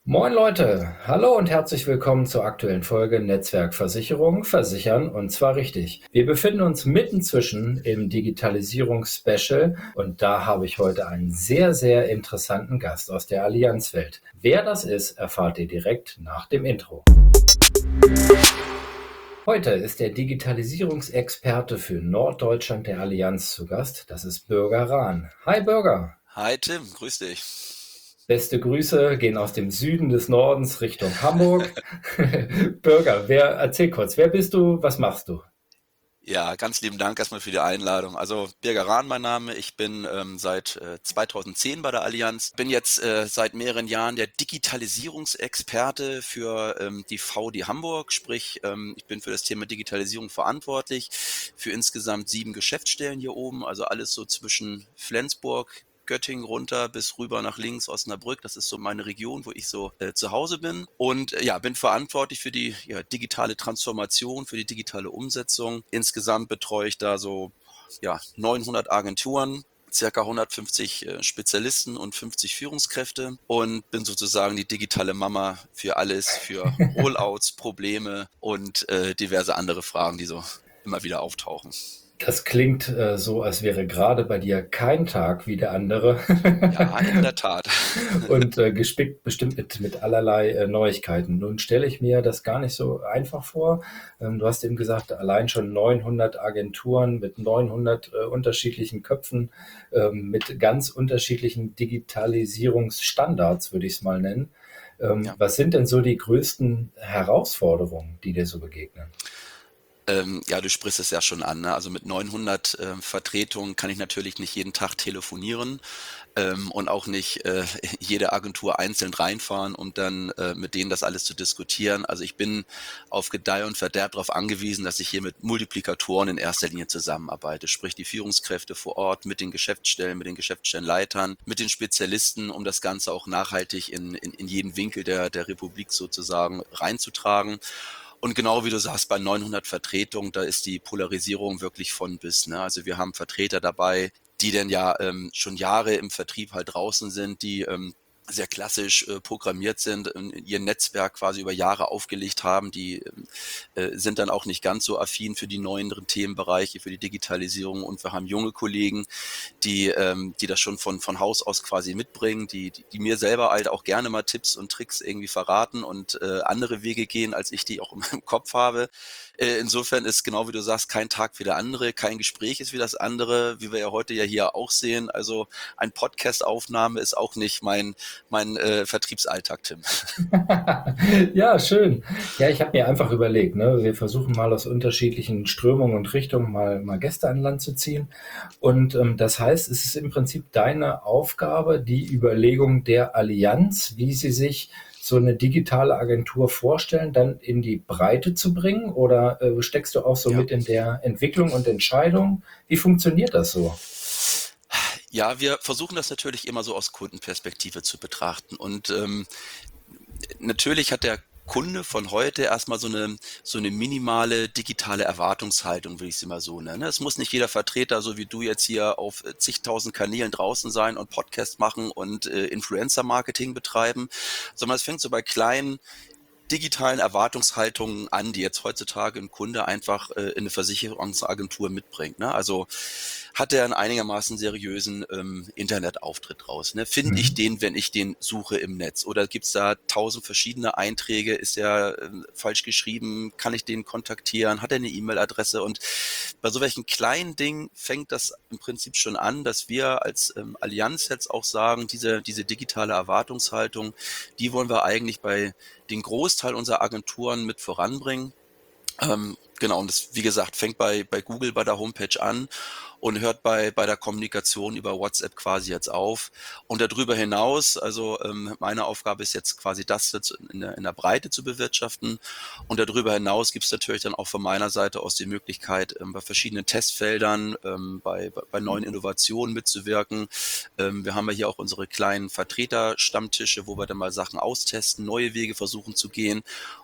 Moin Leute, hallo und herzlich willkommen zur aktuellen Folge Netzwerkversicherung, versichern und zwar richtig. Wir befinden uns mittenzwischen im Digitalisierungsspecial und da habe ich heute einen sehr, sehr interessanten Gast aus der Allianzwelt. Wer das ist, erfahrt ihr direkt nach dem Intro. Heute ist der Digitalisierungsexperte für Norddeutschland der Allianz zu Gast. Das ist Bürger Rahn. Hi Bürger. Hi Tim, grüß dich. Beste Grüße gehen aus dem Süden des Nordens Richtung Hamburg. Bürger, erzähl kurz, wer bist du, was machst du? Ja, ganz lieben Dank erstmal für die Einladung. Also Birger Rahn mein Name, ich bin seit 2010 bei der Allianz, bin jetzt seit mehreren Jahren der Digitalisierungsexperte für die VD Hamburg, sprich ich bin für das Thema Digitalisierung verantwortlich, für insgesamt 7 Geschäftsstellen hier oben, also alles so zwischen Flensburg, Göttingen runter bis rüber nach links Osnabrück. Das ist so meine Region, wo ich so zu Hause bin. Und ja, bin verantwortlich für die digitale Transformation, für die digitale Umsetzung. Insgesamt betreue ich da so 900 Agenturen, circa 150 Spezialisten und 50 Führungskräfte und bin sozusagen die digitale Mama für alles, für Rollouts, Probleme und diverse andere Fragen, die so immer wieder auftauchen. Das klingt so, als wäre gerade bei dir kein Tag wie der andere Ja, in der Tat. und gespickt bestimmt mit allerlei Neuigkeiten. Nun stelle ich mir das gar nicht so einfach vor. Du hast eben gesagt, allein schon 900 Agenturen mit 900 unterschiedlichen Köpfen, mit ganz unterschiedlichen Digitalisierungsstandards, würde ich es mal nennen. Ja. Was sind denn so die größten Herausforderungen, die dir so begegnen? Ja, du sprichst es ja schon an, ne? Also mit 900 Vertretungen kann ich natürlich nicht jeden Tag telefonieren und auch nicht jede Agentur einzeln reinfahren, um dann mit denen das alles zu diskutieren. Also ich bin auf Gedeih und Verderb darauf angewiesen, dass ich hier mit Multiplikatoren in erster Linie zusammenarbeite, sprich die Führungskräfte vor Ort mit den Geschäftsstellen, mit den Geschäftsstellenleitern, mit den Spezialisten, um das Ganze auch nachhaltig in jeden Winkel der Republik sozusagen reinzutragen. Und genau wie du sagst, bei 900 Vertretungen, da ist die Polarisierung wirklich von bis. Ne? Also wir haben Vertreter dabei, die denn ja schon Jahre im Vertrieb halt draußen sind, die sehr klassisch programmiert sind, ihr Netzwerk quasi über Jahre aufgelegt haben, die sind dann auch nicht ganz so affin für die neueren Themenbereiche, für die Digitalisierung. Und wir haben junge Kollegen, die das schon von Haus aus quasi mitbringen, die mir selber halt auch gerne mal Tipps und Tricks irgendwie verraten und andere Wege gehen, als ich die auch in meinem Kopf habe. Insofern ist genau wie du sagst, kein Tag wie der andere, kein Gespräch ist wie das andere, wie wir ja heute ja hier auch sehen. Also ein Podcast-Aufnahme ist auch nicht mein Vertriebsalltag, Tim. Ja, schön. Ja, ich habe mir einfach überlegt, ne, wir versuchen mal aus unterschiedlichen Strömungen und Richtungen mal Gäste an Land zu ziehen. Und das heißt, es ist im Prinzip deine Aufgabe, die Überlegung der Allianz, wie sie sich so eine digitale Agentur vorstellen, dann in die Breite zu bringen? Oder steckst du auch so Ja. mit in der Entwicklung und Entscheidung? Wie funktioniert das so? Ja, wir versuchen das natürlich immer so aus Kundenperspektive zu betrachten. Und natürlich hat der Kunde von heute erstmal so eine minimale digitale Erwartungshaltung, will ich sie mal so nennen. Es muss nicht jeder Vertreter, so wie du jetzt hier, auf zigtausend Kanälen draußen sein und Podcast machen und Influencer-Marketing betreiben, sondern es fängt so bei kleinen digitalen Erwartungshaltungen an, die jetzt heutzutage ein Kunde einfach in eine Versicherungsagentur mitbringt. Ne? Also hat er einen einigermaßen seriösen Internetauftritt raus? Ne? Finde ich Mhm. den, wenn ich den suche im Netz? Oder gibt es da 1000 verschiedene Einträge? Ist er falsch geschrieben? Kann ich den kontaktieren? Hat er eine E-Mail-Adresse? Und bei so welchen kleinen Dingen fängt das im Prinzip schon an, dass wir als Allianz jetzt auch sagen, diese digitale Erwartungshaltung, die wollen wir eigentlich bei den Großteil unserer Agenturen mit voranbringen. Genau, und das, wie gesagt, fängt bei Google, bei der Homepage an und hört bei der Kommunikation über WhatsApp quasi jetzt auf. Und darüber hinaus, also meine Aufgabe ist jetzt quasi das jetzt in der Breite zu bewirtschaften. Und darüber hinaus gibt es natürlich dann auch von meiner Seite aus die Möglichkeit, bei verschiedenen Testfeldern, bei neuen Innovationen mitzuwirken. Wir haben ja hier auch unsere kleinen Vertreterstammtische, wo wir dann mal Sachen austesten, neue Wege versuchen zu gehen.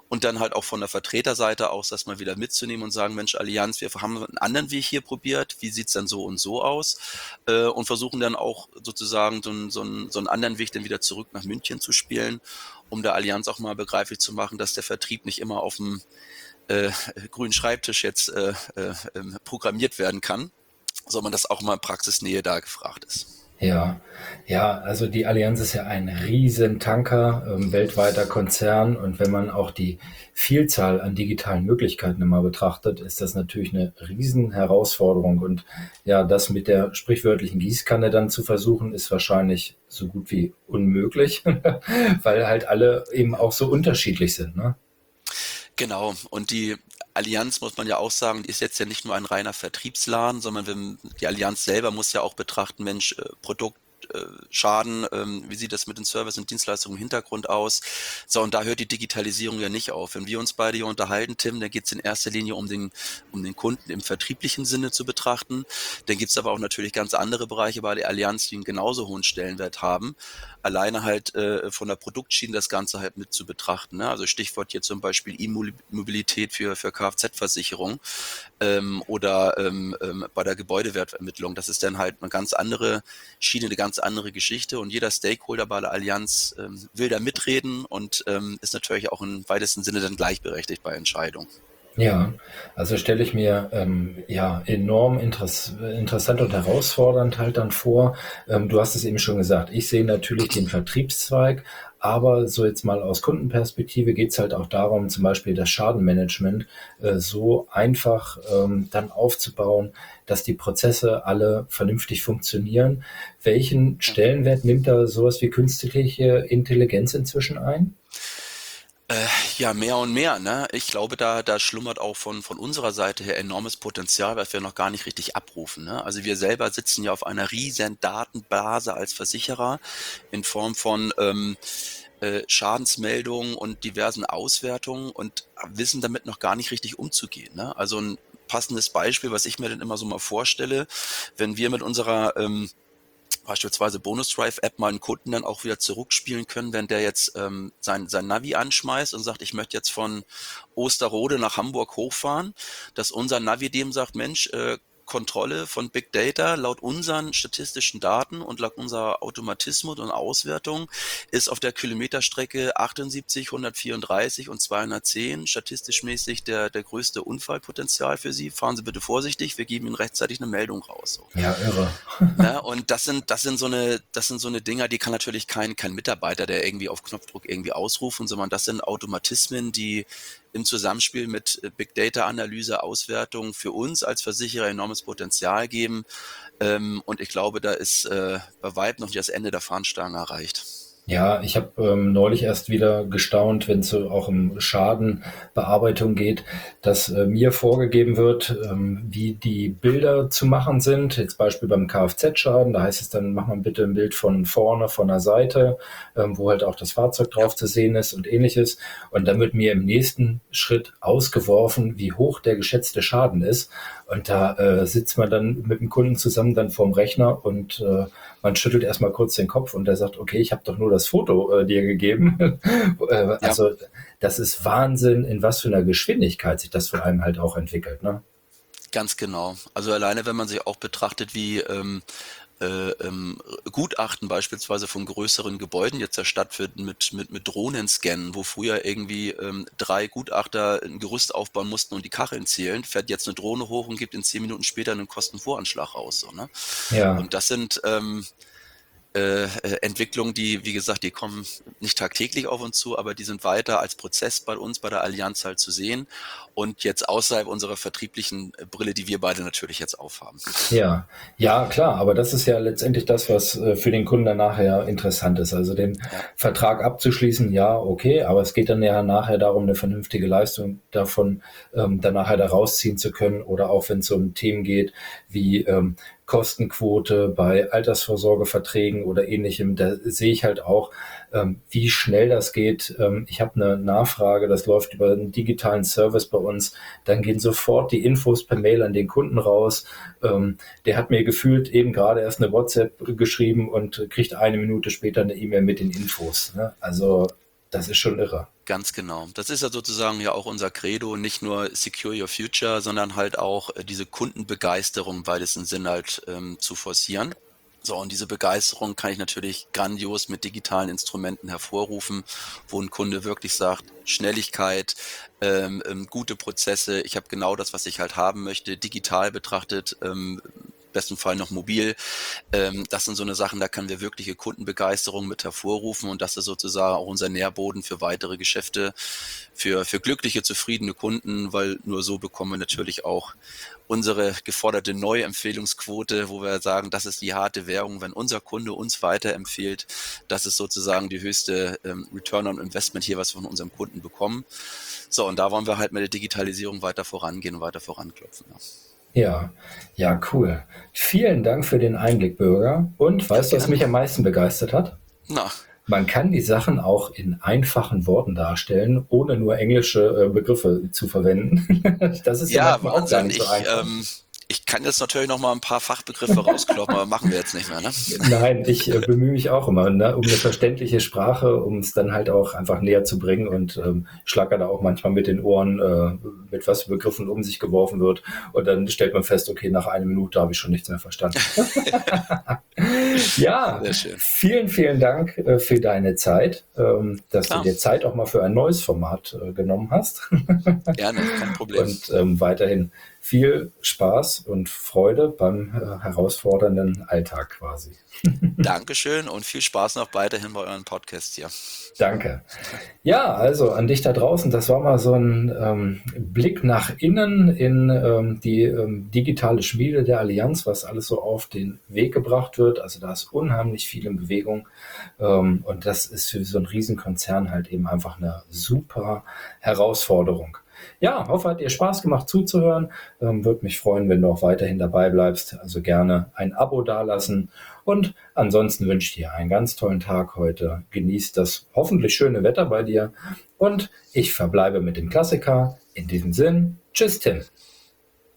und dann halt auch von der Vertreterseite aus das mal wieder mitzunehmen und sagen, Mensch, Allianz, wir haben einen anderen Weg hier probiert, wie sieht's dann so und so aus? Und versuchen dann auch sozusagen so einen anderen Weg dann wieder zurück nach München zu spielen, um der Allianz auch mal begreiflich zu machen, dass der Vertrieb nicht immer auf dem grünen Schreibtisch jetzt programmiert werden kann, sondern dass auch mal Praxisnähe da gefragt ist. Ja, ja, also die Allianz ist ja ein Riesentanker, weltweiter Konzern, und wenn man auch die Vielzahl an digitalen Möglichkeiten immer betrachtet, ist das natürlich eine Riesenherausforderung, und ja, das mit der sprichwörtlichen Gießkanne dann zu versuchen, ist wahrscheinlich so gut wie unmöglich, weil halt alle eben auch so unterschiedlich sind, ne? Genau, und die Allianz, muss man ja auch sagen, die ist jetzt ja nicht nur ein reiner Vertriebsladen, sondern die Allianz selber muss ja auch betrachten, Mensch, Produkt, Schaden, wie sieht das mit den Service und Dienstleistungen im Hintergrund aus? So, und da hört die Digitalisierung ja nicht auf. Wenn wir uns beide hier unterhalten, Tim, dann geht es in erster Linie um den Kunden im vertrieblichen Sinne zu betrachten. Dann gibt es aber auch natürlich ganz andere Bereiche bei der Allianz, die einen genauso hohen Stellenwert haben. Alleine halt von der Produktschiene das Ganze halt mit zu betrachten. Ne? Also Stichwort hier zum Beispiel E-Mobilität für Kfz-Versicherung oder bei der Gebäudewertermittlung. Das ist dann halt eine ganz andere Schiene, eine ganz andere Geschichte, und jeder Stakeholder bei der Allianz will da mitreden und ist natürlich auch im weitesten Sinne dann gleichberechtigt bei Entscheidungen. Ja, also stelle ich mir ja enorm interessant und herausfordernd halt dann vor. Du hast es eben schon gesagt, ich sehe natürlich den Vertriebszweig, aber so jetzt mal aus Kundenperspektive geht es halt auch darum, zum Beispiel das Schadenmanagement so einfach dann aufzubauen, dass die Prozesse alle vernünftig funktionieren. Welchen Stellenwert nimmt da sowas wie künstliche Intelligenz inzwischen ein? Ja, mehr und mehr, ne? Ich glaube, da schlummert auch von unserer Seite her enormes Potenzial, was wir noch gar nicht richtig abrufen, ne? Also wir selber sitzen ja auf einer riesen Datenbase als Versicherer in Form von Schadensmeldungen und diversen Auswertungen und wissen damit noch gar nicht richtig umzugehen, ne? Also ein passendes Beispiel, was ich mir dann immer so mal vorstelle, wenn wir mit unserer beispielsweise Bonus Drive App mal einen Kunden dann auch wieder zurückspielen können, wenn der jetzt sein Navi anschmeißt und sagt, ich möchte jetzt von Osterode nach Hamburg hochfahren, dass unser Navi dem sagt, Mensch, Kontrolle von Big Data laut unseren statistischen Daten und laut unserer Automatismus und Auswertung ist auf der Kilometerstrecke 78, 134 und 210 statistisch mäßig der größte Unfallpotenzial für Sie. Fahren Sie bitte vorsichtig, wir geben Ihnen rechtzeitig eine Meldung raus. So. Ja, irre. Ne? Und das sind so eine Dinger, die kann natürlich kein Mitarbeiter, der irgendwie auf Knopfdruck irgendwie ausrufen, sondern das sind Automatismen, die im Zusammenspiel mit Big Data Analyse, Auswertung für uns als Versicherer enormes Potenzial geben. Und ich glaube, da ist bei weitem noch nicht das Ende der Fahnenstange erreicht. Ja, ich habe neulich erst wieder gestaunt, wenn es so auch um Schadenbearbeitung geht, dass mir vorgegeben wird, wie die Bilder zu machen sind. Jetzt Beispiel beim Kfz-Schaden, da heißt es dann, mach mal bitte ein Bild von vorne, von der Seite, wo halt auch das Fahrzeug drauf zu sehen ist und ähnliches. Und dann wird mir im nächsten Schritt ausgeworfen, wie hoch der geschätzte Schaden ist. Und da sitzt man dann mit dem Kunden zusammen dann vorm Rechner und man schüttelt erstmal kurz den Kopf und der sagt, okay, ich habe doch nur das Foto dir gegeben. Also das ist Wahnsinn, in was für einer Geschwindigkeit sich das vor allem halt auch entwickelt, ne? Ganz genau. Also alleine, wenn man sich auch betrachtet, wie Gutachten beispielsweise von größeren Gebäuden jetzt erstattet wird mit Drohnenscannen, wo früher irgendwie 3 Gutachter ein Gerüst aufbauen mussten und die Kacheln zählen, fährt jetzt eine Drohne hoch und gibt in 10 Minuten später einen Kostenvoranschlag raus. So, ne? Ja. Und das sind Entwicklungen, die, wie gesagt, die kommen nicht tagtäglich auf uns zu, aber die sind weiter als Prozess bei uns, bei der Allianz halt zu sehen und jetzt außerhalb unserer vertrieblichen Brille, die wir beide natürlich jetzt aufhaben. Ja, ja, klar, aber das ist ja letztendlich das, was für den Kunden dann nachher interessant ist. Also den Ja. Vertrag abzuschließen, ja, okay, aber es geht dann ja nachher darum, eine vernünftige Leistung davon dann nachher da rausziehen zu können, oder auch wenn es um Themen geht wie Kostenquote bei Altersvorsorgeverträgen oder ähnlichem, da sehe ich halt auch, wie schnell das geht. Ich habe eine Nachfrage, das läuft über einen digitalen Service bei uns, dann gehen sofort die Infos per Mail an den Kunden raus. Der hat mir gefühlt eben gerade erst eine WhatsApp geschrieben und kriegt eine Minute später eine E-Mail mit den Infos. Ne? Also das ist schon irre. Ganz genau. Das ist ja sozusagen ja auch unser Credo, nicht nur Secure Your Future, sondern halt auch diese Kundenbegeisterung im weitesten Sinn halt zu forcieren. So, und diese Begeisterung kann ich natürlich grandios mit digitalen Instrumenten hervorrufen, wo ein Kunde wirklich sagt, Schnelligkeit, gute Prozesse, ich habe genau das, was ich halt haben möchte, digital betrachtet, besten Fall noch mobil. Das sind so eine Sachen, da können wir wirkliche Kundenbegeisterung mit hervorrufen, und das ist sozusagen auch unser Nährboden für weitere Geschäfte, für glückliche, zufriedene Kunden, weil nur so bekommen wir natürlich auch unsere geforderte Neuempfehlungsquote, wo wir sagen, das ist die harte Währung, wenn unser Kunde uns weiterempfiehlt. Das ist sozusagen die höchste Return on Investment hier, was wir von unserem Kunden bekommen. So, und da wollen wir halt mit der Digitalisierung weiter vorangehen und weiter voranklopfen. Ja. Ja, ja, cool. Vielen Dank für den Einblick, Bürger. Und weißt du, was mich am meisten begeistert hat? Na, Man kann die Sachen auch in einfachen Worten darstellen, ohne nur englische Begriffe zu verwenden. Das ist ja manchmal auch gar nicht so einfach. Ich kann jetzt natürlich noch mal ein paar Fachbegriffe rauskloppen, aber machen wir jetzt nicht mehr, ne? Nein, ich bemühe mich auch immer, ne, um eine verständliche Sprache, um es dann halt auch einfach näher zu bringen, und schlackere da auch manchmal mit den Ohren, mit was für Begriffen um sich geworfen wird, und dann stellt man fest, okay, nach einer Minute habe ich schon nichts mehr verstanden. Ja, Sehr schön. vielen, vielen Dank für deine Zeit, dass du dir Zeit auch mal für ein neues Format genommen hast. Gerne, kein Problem. Und weiterhin viel Spaß und Freude beim herausfordernden Alltag quasi. Dankeschön und viel Spaß noch weiterhin bei euren Podcasts hier. Danke. Ja, also an dich da draußen, das war mal so ein Blick nach innen in die digitale Schmiede der Allianz, was alles so auf den Weg gebracht wird. Also da ist unheimlich viel in Bewegung, und das ist für so einen Riesenkonzern halt eben einfach eine super Herausforderung. Ja, hoffe, hat dir Spaß gemacht zuzuhören. Würde mich freuen, wenn du auch weiterhin dabei bleibst. Also gerne ein Abo dalassen. Und ansonsten wünsche ich dir einen ganz tollen Tag heute. Genieß das hoffentlich schöne Wetter bei dir. Und ich verbleibe mit dem Klassiker. In diesem Sinn, tschüss Tim.